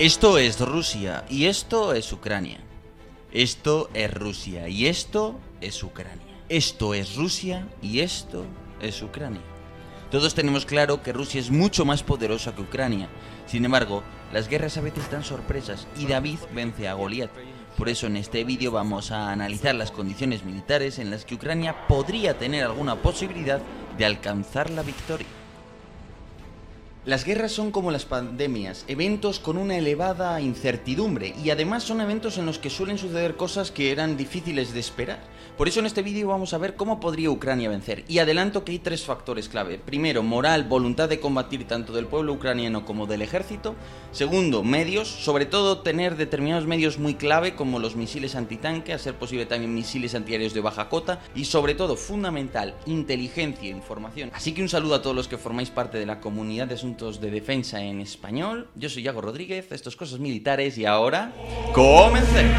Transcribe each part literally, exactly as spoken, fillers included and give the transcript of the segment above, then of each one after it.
Esto es Rusia y esto es Ucrania. Esto es Rusia y esto es Ucrania. Esto es Rusia y esto es Ucrania. Todos tenemos claro que Rusia es mucho más poderosa que Ucrania. Sin embargo, las guerras a veces dan sorpresas y David vence a Goliat. Por eso en este vídeo vamos a analizar las condiciones militares en las que Ucrania podría tener alguna posibilidad de alcanzar la victoria. Las guerras son como las pandemias, eventos con una elevada incertidumbre y además son eventos en los que suelen suceder cosas que eran difíciles de esperar. Por eso en este vídeo vamos a ver cómo podría Ucrania vencer y adelanto que hay tres factores clave. Primero, moral, voluntad de combatir tanto del pueblo ucraniano como del ejército. Segundo, medios, sobre todo tener determinados medios muy clave como los misiles antitanque, a ser posible también misiles antiaéreos de baja cota y sobre todo, fundamental, inteligencia e información. Así que un saludo a todos los que formáis parte de la comunidad de asuntos de defensa en español. Yo soy Yago Rodríguez, esto es Cosas Militares y ahora ¡comencemos!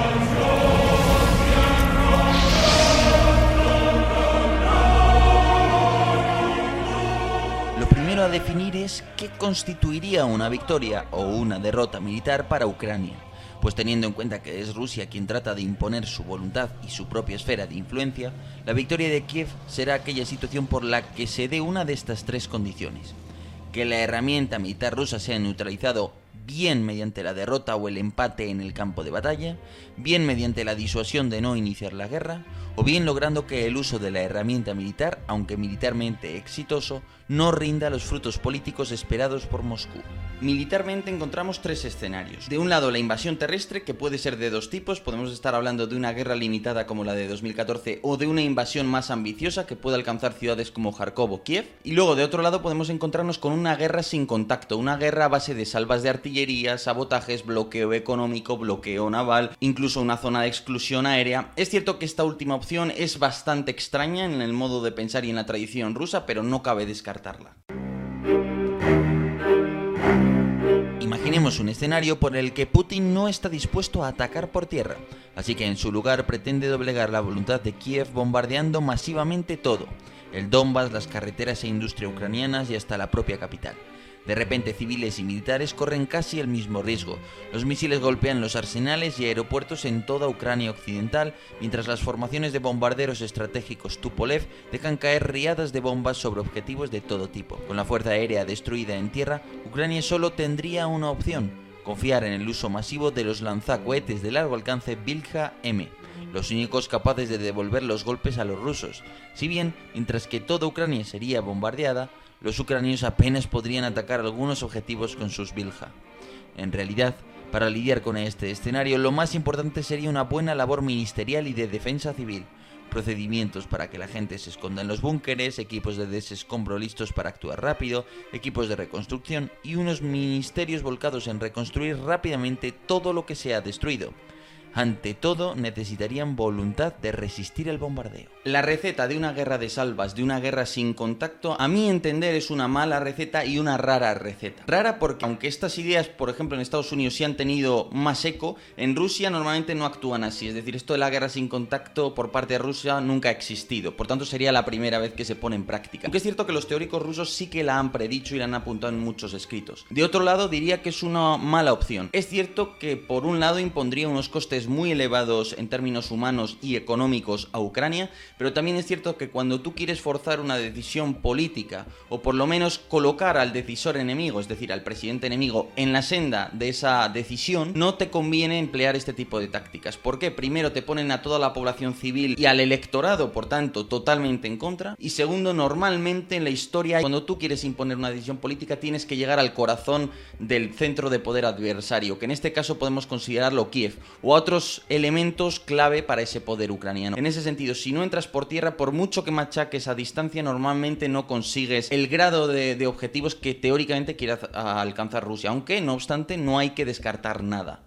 Lo primero a definir es qué constituiría una victoria o una derrota militar para Ucrania. Pues teniendo en cuenta que es Rusia quien trata de imponer su voluntad y su propia esfera de influencia, la victoria de Kiev será aquella situación por la que se dé una de estas tres condiciones: que la herramienta militar rusa sea neutralizado bien mediante la derrota o el empate en el campo de batalla, bien mediante la disuasión de no iniciar la guerra, o bien logrando que el uso de la herramienta militar, aunque militarmente exitoso, no rinda los frutos políticos esperados por Moscú. Militarmente encontramos tres escenarios. De un lado, la invasión terrestre, que puede ser de dos tipos. Podemos estar hablando de una guerra limitada como la de dos mil catorce o de una invasión más ambiciosa que puede alcanzar ciudades como Kharkov o Kiev. Y luego, de otro lado, podemos encontrarnos con una guerra sin contacto, una guerra a base de salvas de artillería, sabotajes, bloqueo económico, bloqueo naval, incluso una zona de exclusión aérea. Es cierto que esta última opción es bastante extraña en el modo de pensar y en la tradición rusa, pero no cabe descartarla. Imaginemos un escenario por el que Putin no está dispuesto a atacar por tierra, así que en su lugar pretende doblegar la voluntad de Kiev bombardeando masivamente todo: el Donbass, las carreteras e industria ucranianas y hasta la propia capital. De repente, civiles y militares corren casi el mismo riesgo. Los misiles golpean los arsenales y aeropuertos en toda Ucrania occidental, mientras las formaciones de bombarderos estratégicos Tupolev dejan caer riadas de bombas sobre objetivos de todo tipo. Con la fuerza aérea destruida en tierra, Ucrania solo tendría una opción: confiar en el uso masivo de los lanzacohetes de largo alcance Vilja M, los únicos capaces de devolver los golpes a los rusos. Si bien, mientras que toda Ucrania sería bombardeada, los ucranianos apenas podrían atacar algunos objetivos con sus Vilja. En realidad, para lidiar con este escenario, lo más importante sería una buena labor ministerial y de defensa civil, procedimientos para que la gente se esconda en los búnkeres, equipos de desescombro listos para actuar rápido, equipos de reconstrucción y unos ministerios volcados en reconstruir rápidamente todo lo que se ha destruido. Ante todo, necesitarían voluntad de resistir el bombardeo. La receta de una guerra de salvas, de una guerra sin contacto, a mi entender es una mala receta y una rara receta. Rara porque, aunque estas ideas, por ejemplo, en Estados Unidos sí han tenido más eco, en Rusia normalmente no actúan así. Es decir, esto de la guerra sin contacto por parte de Rusia nunca ha existido. Por tanto, sería la primera vez que se pone en práctica. Aunque es cierto que los teóricos rusos sí que la han predicho y la han apuntado en muchos escritos. De otro lado, diría que es una mala opción. Es cierto que, por un lado, impondría unos costes muy elevados en términos humanos y económicos a Ucrania, pero también es cierto que cuando tú quieres forzar una decisión política o por lo menos colocar al decisor enemigo, es decir, al presidente enemigo, en la senda de esa decisión, no te conviene emplear este tipo de tácticas. ¿Por qué? Primero, te ponen a toda la población civil y al electorado, por tanto, totalmente en contra, y segundo, normalmente en la historia, cuando tú quieres imponer una decisión política, tienes que llegar al corazón del centro de poder adversario, que en este caso podemos considerarlo Kiev, o a otros elementos clave para ese poder ucraniano. En ese sentido, si no entras por tierra, por mucho que machaques a distancia, normalmente no consigues el grado de, de objetivos que teóricamente quiere alcanzar Rusia, aunque no obstante no hay que descartar nada.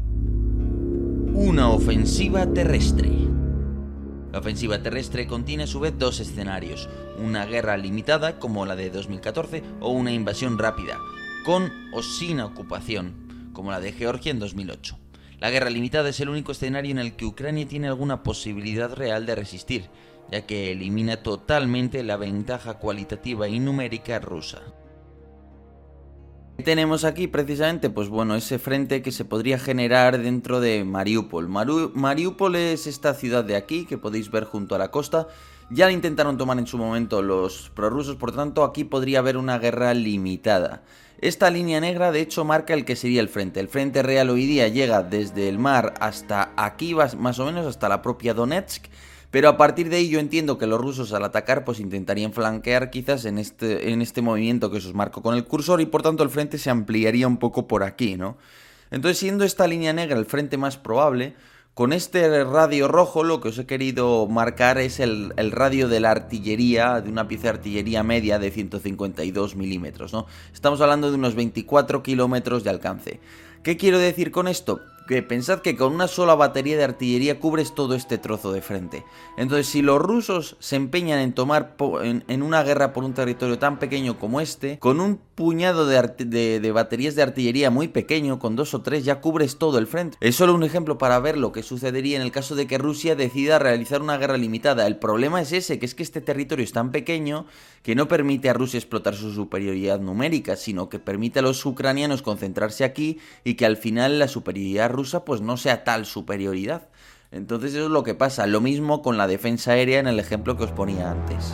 Una ofensiva terrestre. La ofensiva terrestre contiene a su vez dos escenarios: una guerra limitada como la de dos mil catorce o una invasión rápida, con o sin ocupación, como la de Georgia en dos mil ocho. La guerra limitada es el único escenario en el que Ucrania tiene alguna posibilidad real de resistir, ya que elimina totalmente la ventaja cualitativa y numérica rusa. Tenemos aquí precisamente, pues bueno, ese frente que se podría generar dentro de Mariúpol. Maru- Mariúpol es esta ciudad de aquí que podéis ver junto a la costa. Ya la intentaron tomar en su momento los prorrusos, por tanto aquí podría haber una guerra limitada. Esta línea negra de hecho marca el que sería el frente. El frente real hoy día llega desde el mar hasta aquí, más o menos hasta la propia Donetsk. Pero a partir de ahí yo entiendo que los rusos al atacar pues intentarían flanquear quizás en este, en este movimiento que os marco con el cursor y por tanto el frente se ampliaría un poco por aquí, ¿no? Entonces siendo esta línea negra el frente más probable, con este radio rojo lo que os he querido marcar es el, el radio de la artillería, de una pieza de artillería media de ciento cincuenta y dos milímetros, ¿no? Estamos hablando de unos veinticuatro kilómetros de alcance. ¿Qué quiero decir con esto? Que pensad que con una sola batería de artillería cubres todo este trozo de frente. Entonces, si los rusos se empeñan en tomar en, en una guerra por un territorio tan pequeño como este, con un puñado de, de, de baterías de artillería muy pequeño, con dos o tres, ya cubres todo el frente. Es solo un ejemplo para ver lo que sucedería en el caso de que Rusia decida realizar una guerra limitada. El problema es ese, que es que este territorio es tan pequeño que no permite a Rusia explotar su superioridad numérica, sino que permite a los ucranianos concentrarse aquí y que al final la superioridad rusa pues no sea tal superioridad. Entonces eso es lo que pasa. Lo mismo con la defensa aérea en el ejemplo que os ponía antes.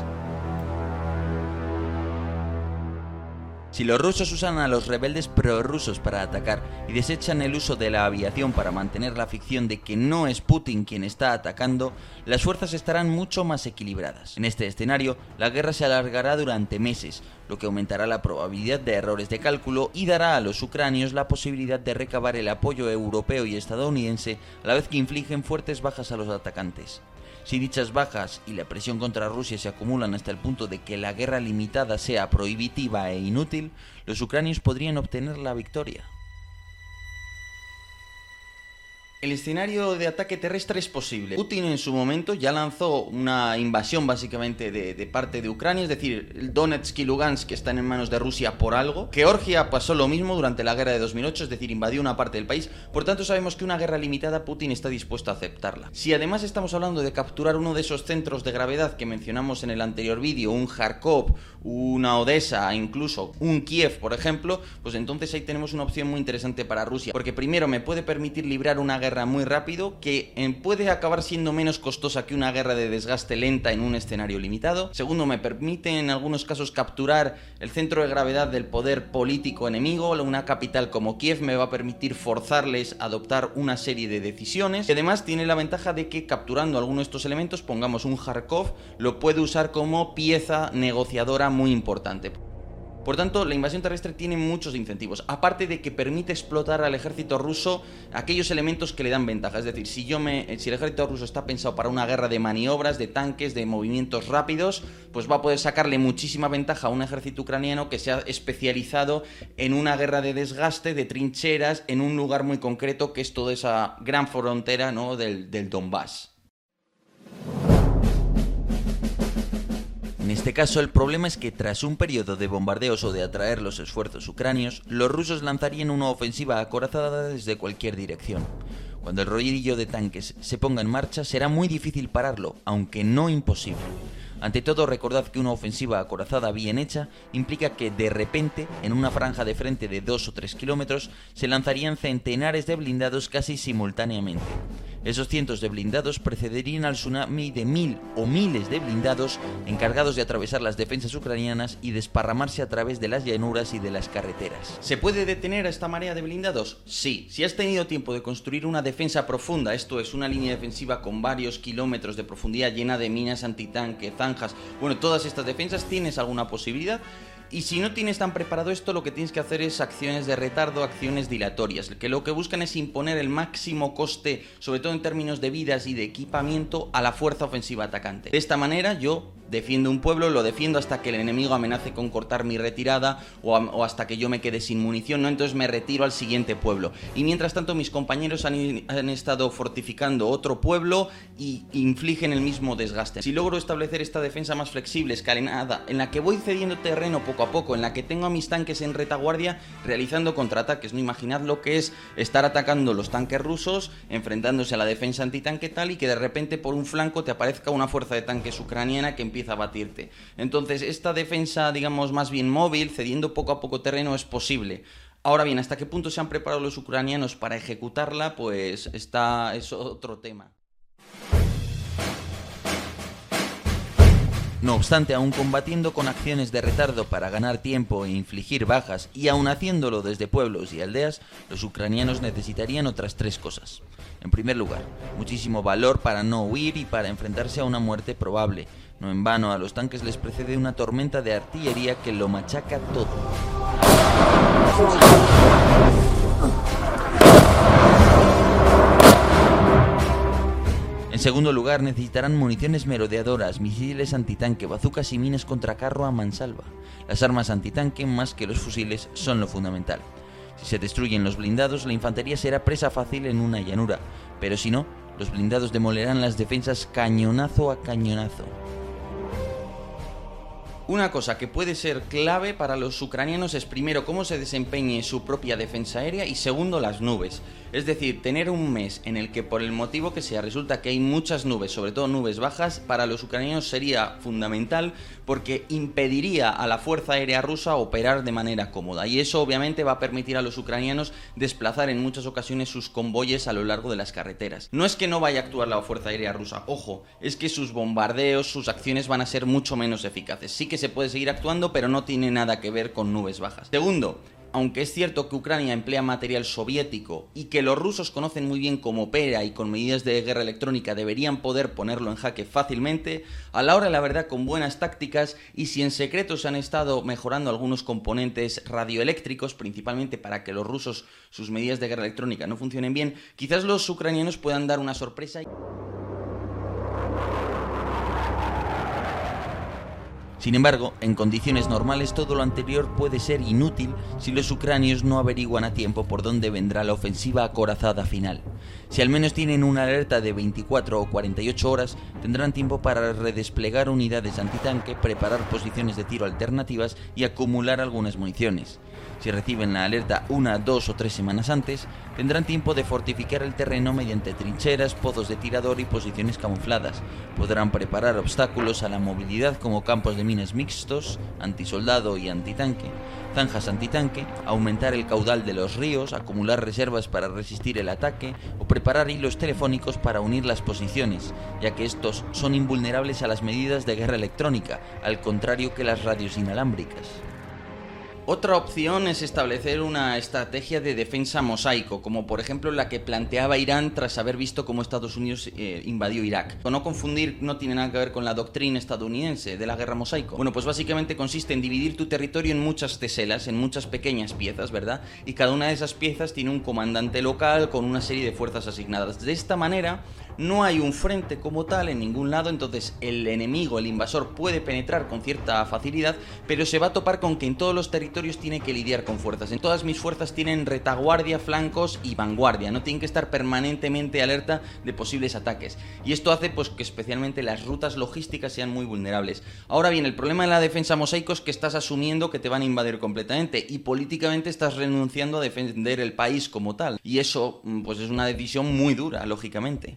Si los rusos usan a los rebeldes prorrusos para atacar y desechan el uso de la aviación para mantener la ficción de que no es Putin quien está atacando, las fuerzas estarán mucho más equilibradas. En este escenario, la guerra se alargará durante meses, lo que aumentará la probabilidad de errores de cálculo y dará a los ucranios la posibilidad de recabar el apoyo europeo y estadounidense a la vez que infligen fuertes bajas a los atacantes. Si dichas bajas y la presión contra Rusia se acumulan hasta el punto de que la guerra limitada sea prohibitiva e inútil, los ucranios podrían obtener la victoria. El escenario de ataque terrestre es posible. Putin en su momento ya lanzó una invasión básicamente de, de parte de Ucrania, es decir, el Donetsk y Lugansk que están en manos de Rusia por algo. Georgia pasó lo mismo durante la guerra de dos mil ocho, es decir, invadió una parte del país. Por tanto, sabemos que una guerra limitada Putin está dispuesto a aceptarla. Si además estamos hablando de capturar uno de esos centros de gravedad que mencionamos en el anterior vídeo, un Kharkov, una Odessa, incluso un Kiev, por ejemplo, pues entonces ahí tenemos una opción muy interesante para Rusia, porque primero me puede permitir librar una guerra muy rápido que eh, puede acabar siendo menos costosa que una guerra de desgaste lenta en un escenario limitado. Segundo, me permite en algunos casos capturar el centro de gravedad del poder político enemigo. Una capital como Kiev me va a permitir forzarles a adoptar una serie de decisiones y además tiene la ventaja de que capturando alguno de estos elementos, pongamos un Kharkov, lo puede usar como pieza negociadora muy importante. Por tanto, la invasión terrestre tiene muchos incentivos, aparte de que permite explotar al ejército ruso aquellos elementos que le dan ventaja. Es decir, si, yo me, si el ejército ruso está pensado para una guerra de maniobras, de tanques, de movimientos rápidos, pues va a poder sacarle muchísima ventaja a un ejército ucraniano que se ha especializado en una guerra de desgaste, de trincheras, en un lugar muy concreto que es toda esa gran frontera, ¿no?, del, del Donbass. En este caso, el problema es que tras un periodo de bombardeos o de atraer los esfuerzos ucranios, los rusos lanzarían una ofensiva acorazada desde cualquier dirección. Cuando el rodillo de tanques se ponga en marcha, será muy difícil pararlo, aunque no imposible. Ante todo, recordad que una ofensiva acorazada bien hecha implica que de repente, en una franja de frente de dos o tres kilómetros, se lanzarían centenares de blindados casi simultáneamente. Esos cientos de blindados precederían al tsunami de mil o miles de blindados encargados de atravesar las defensas ucranianas y desparramarse a través de las llanuras y de las carreteras. ¿Se puede detener a esta marea de blindados? Sí. Si has tenido tiempo de construir una defensa profunda, esto es una línea defensiva con varios kilómetros de profundidad llena de minas antitanque, zanjas, bueno, todas estas defensas, ¿tienes alguna posibilidad? Y si no tienes tan preparado esto, lo que tienes que hacer es acciones de retardo, acciones dilatorias, que lo que buscan es imponer el máximo coste, sobre todo en términos de vidas y de equipamiento, a la fuerza ofensiva atacante. De esta manera yo defiendo un pueblo, lo defiendo hasta que el enemigo amenace con cortar mi retirada o, a, o hasta que yo me quede sin munición, ¿no? Entonces me retiro al siguiente pueblo. Y mientras tanto mis compañeros han, han estado fortificando otro pueblo y infligen el mismo desgaste. Si logro establecer esta defensa más flexible, escalonada, en la que voy cediendo terreno poco a poco, en la que tengo a mis tanques en retaguardia realizando contraataques. No imaginad lo que es estar atacando los tanques rusos, enfrentándose a la defensa antitanque tal, y que de repente por un flanco te aparezca una fuerza de tanques ucraniana que empieza a batirte. Entonces esta defensa, digamos, más bien móvil, cediendo poco a poco terreno, es posible. Ahora bien, ¿hasta qué punto se han preparado los ucranianos para ejecutarla? Pues está, es otro tema. No obstante, aún combatiendo con acciones de retardo para ganar tiempo e infligir bajas, y aún haciéndolo desde pueblos y aldeas, los ucranianos necesitarían otras tres cosas. En primer lugar, muchísimo valor para no huir y para enfrentarse a una muerte probable. No en vano, a los tanques les precede una tormenta de artillería que lo machaca todo. En segundo lugar, necesitarán municiones merodeadoras, misiles antitanque, bazucas y minas contra carro a mansalva. Las armas antitanque, más que los fusiles, son lo fundamental. Si se destruyen los blindados, la infantería será presa fácil en una llanura, pero si no, los blindados demolerán las defensas cañonazo a cañonazo. Una cosa que puede ser clave para los ucranianos es, primero, cómo se desempeñe su propia defensa aérea, y segundo, las nubes. Es decir, tener un mes en el que, por el motivo que sea, resulta que hay muchas nubes, sobre todo nubes bajas, para los ucranianos sería fundamental, porque impediría a la fuerza aérea rusa operar de manera cómoda, y eso obviamente va a permitir a los ucranianos desplazar en muchas ocasiones sus convoyes a lo largo de las carreteras. No es que no vaya a actuar la fuerza aérea rusa, ojo, es que sus bombardeos, sus acciones van a ser mucho menos eficaces. Sí que se puede seguir actuando, pero no tiene nada que ver con nubes bajas. Segundo, aunque es cierto que Ucrania emplea material soviético y que los rusos conocen muy bien cómo opera y con medidas de guerra electrónica deberían poder ponerlo en jaque fácilmente, a la hora de la verdad, con buenas tácticas, y si en secreto se han estado mejorando algunos componentes radioeléctricos, principalmente para que los rusos sus medidas de guerra electrónica no funcionen bien, quizás los ucranianos puedan dar una sorpresa. Sin embargo, en condiciones normales todo lo anterior puede ser inútil si los ucranios no averiguan a tiempo por dónde vendrá la ofensiva acorazada final. Si al menos tienen una alerta de veinticuatro o cuarenta y ocho horas, tendrán tiempo para redesplegar unidades antitanque, preparar posiciones de tiro alternativas y acumular algunas municiones. Si reciben la alerta una, dos o tres semanas antes, tendrán tiempo de fortificar el terreno mediante trincheras, pozos de tirador y posiciones camufladas. Podrán preparar obstáculos a la movilidad como campos de minas mixtos, antisoldado y antitanque, zanjas antitanque, aumentar el caudal de los ríos, acumular reservas para resistir el ataque o preparar hilos telefónicos para unir las posiciones, ya que estos son invulnerables a las medidas de guerra electrónica, al contrario que las radios inalámbricas. Otra opción es establecer una estrategia de defensa mosaico, como por ejemplo la que planteaba Irán tras haber visto cómo Estados Unidos eh, invadió Irak. O no confundir, no tiene nada que ver con la doctrina estadounidense de la guerra mosaico. Bueno, pues básicamente consiste en dividir tu territorio en muchas teselas, en muchas pequeñas piezas, ¿verdad? Y cada una de esas piezas tiene un comandante local con una serie de fuerzas asignadas. De esta manera, no hay un frente como tal en ningún lado, entonces el enemigo, el invasor, puede penetrar con cierta facilidad, pero se va a topar con que en todos los territorios tiene que lidiar con fuerzas. En todas mis fuerzas tienen retaguardia, flancos y vanguardia, no tienen que estar permanentemente alerta de posibles ataques. Y esto hace pues que especialmente las rutas logísticas sean muy vulnerables. Ahora bien, el problema de la defensa mosaico es que estás asumiendo que te van a invadir completamente y políticamente estás renunciando a defender el país como tal. Y eso pues es una decisión muy dura, lógicamente.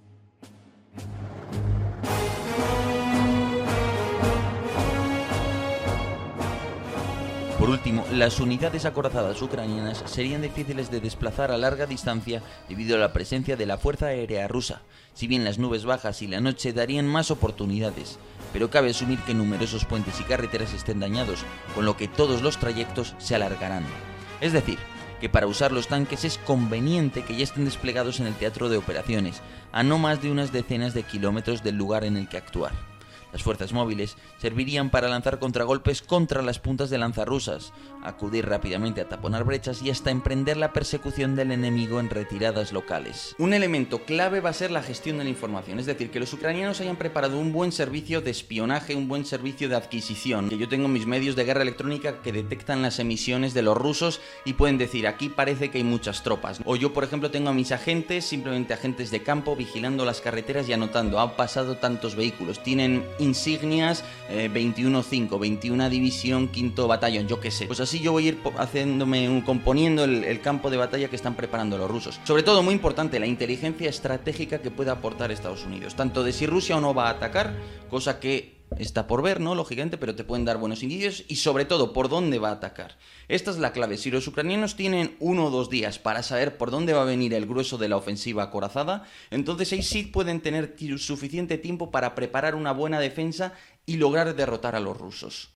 Por último, las unidades acorazadas ucranianas serían difíciles de desplazar a larga distancia debido a la presencia de la fuerza aérea rusa, si bien las nubes bajas y la noche darían más oportunidades, pero cabe asumir que numerosos puentes y carreteras estén dañados, con lo que todos los trayectos se alargarán. Es decir, que para usar los tanques es conveniente que ya estén desplegados en el teatro de operaciones, a no más de unas decenas de kilómetros del lugar en el que actuar. Las fuerzas móviles servirían para lanzar contragolpes contra las puntas de lanza rusas, acudir rápidamente a taponar brechas y hasta emprender la persecución del enemigo en retiradas locales. Un elemento clave va a ser la gestión de la información, es decir, que los ucranianos hayan preparado un buen servicio de espionaje, un buen servicio de adquisición, que yo tengo mis medios de guerra electrónica que detectan las emisiones de los rusos y pueden decir, aquí parece que hay muchas tropas. O yo, por ejemplo, tengo a mis agentes, simplemente agentes de campo, vigilando las carreteras y anotando, han pasado tantos vehículos, tienen insignias, eh, veintiuno cinco, veintiuna división, quinto batallón, yo qué sé. Pues así yo voy a ir haciéndome un, componiendo el, el campo de batalla que están preparando los rusos. Sobre todo, muy importante, la inteligencia estratégica que puede aportar Estados Unidos, tanto de si Rusia o no va a atacar, cosa que está por ver, ¿no? Lógicamente, pero te pueden dar buenos indicios, y sobre todo, por dónde va a atacar. Esta es la clave. Si los ucranianos tienen uno o dos días para saber por dónde va a venir el grueso de la ofensiva acorazada, entonces ahí sí pueden tener suficiente tiempo para preparar una buena defensa y lograr derrotar a los rusos.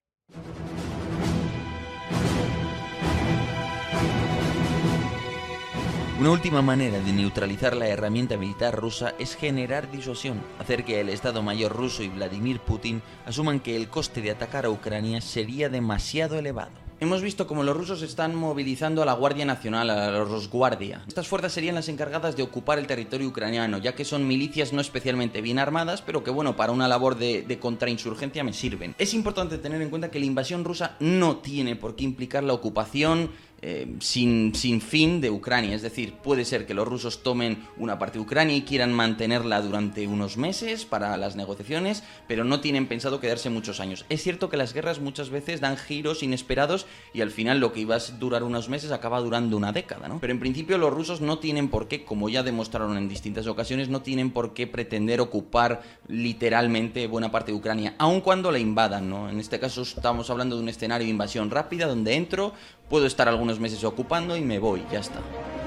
Una última manera de neutralizar la herramienta militar rusa es generar disuasión, hacer que el Estado Mayor ruso y Vladimir Putin asuman que el coste de atacar a Ucrania sería demasiado elevado. Hemos visto cómo los rusos están movilizando a la Guardia Nacional, a la Rosguardia. Estas fuerzas serían las encargadas de ocupar el territorio ucraniano, ya que son milicias no especialmente bien armadas, pero que bueno, para una labor de, de contrainsurgencia me sirven. Es importante tener en cuenta que la invasión rusa no tiene por qué implicar la ocupación Eh, sin, sin fin de Ucrania. Es decir, puede ser que los rusos tomen una parte de Ucrania y quieran mantenerla durante unos meses para las negociaciones, pero no tienen pensado quedarse muchos años. Es cierto que las guerras muchas veces dan giros inesperados y al final lo que iba a durar unos meses acaba durando una década, ¿no? Pero en principio los rusos no tienen por qué, como ya demostraron en distintas ocasiones, no tienen por qué pretender ocupar literalmente buena parte de Ucrania, aun cuando la invadan, ¿no? En este caso estamos hablando de un escenario de invasión rápida donde entro, puedo estar algunos meses ocupando y me voy, ya está.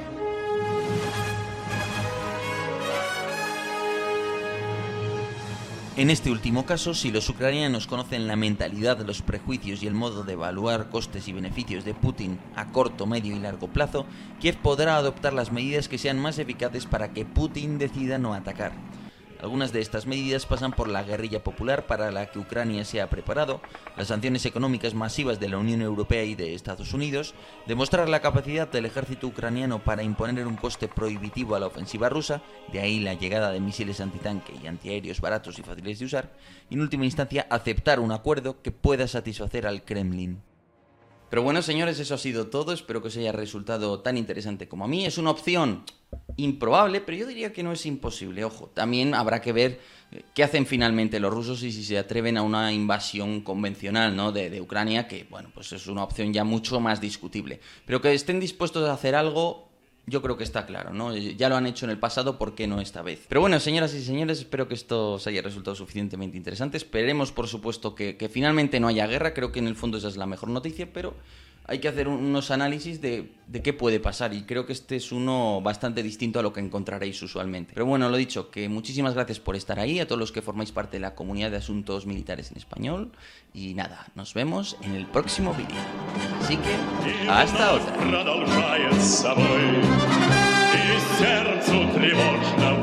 En este último caso, si los ucranianos conocen la mentalidad, los prejuicios y el modo de evaluar costes y beneficios de Putin a corto, medio y largo plazo, Kiev podrá adoptar las medidas que sean más eficaces para que Putin decida no atacar. Algunas de estas medidas pasan por la guerrilla popular para la que Ucrania se ha preparado, las sanciones económicas masivas de la Unión Europea y de Estados Unidos, demostrar la capacidad del ejército ucraniano para imponer un coste prohibitivo a la ofensiva rusa, de ahí la llegada de misiles antitanque y antiaéreos baratos y fáciles de usar, y en última instancia aceptar un acuerdo que pueda satisfacer al Kremlin. Pero bueno, señores, eso ha sido todo. Espero que os haya resultado tan interesante como a mí. Es una opción improbable, pero yo diría que no es imposible. Ojo, también habrá que ver qué hacen finalmente los rusos y si se atreven a una invasión convencional, ¿no? de, de Ucrania, que bueno, pues es una opción ya mucho más discutible. Pero que estén dispuestos a hacer algo, yo creo que está claro, ¿no? Ya lo han hecho en el pasado, ¿por qué no esta vez? Pero bueno, señoras y señores, espero que esto os haya resultado suficientemente interesante. Esperemos, por supuesto, que, que finalmente no haya guerra. Creo que en el fondo esa es la mejor noticia, pero hay que hacer unos análisis de, de qué puede pasar, y creo que este es uno bastante distinto a lo que encontraréis usualmente. Pero bueno, lo dicho, que muchísimas gracias por estar ahí, a todos los que formáis parte de la comunidad de asuntos militares en español, y nada, nos vemos en el próximo vídeo. Así que, hasta otra.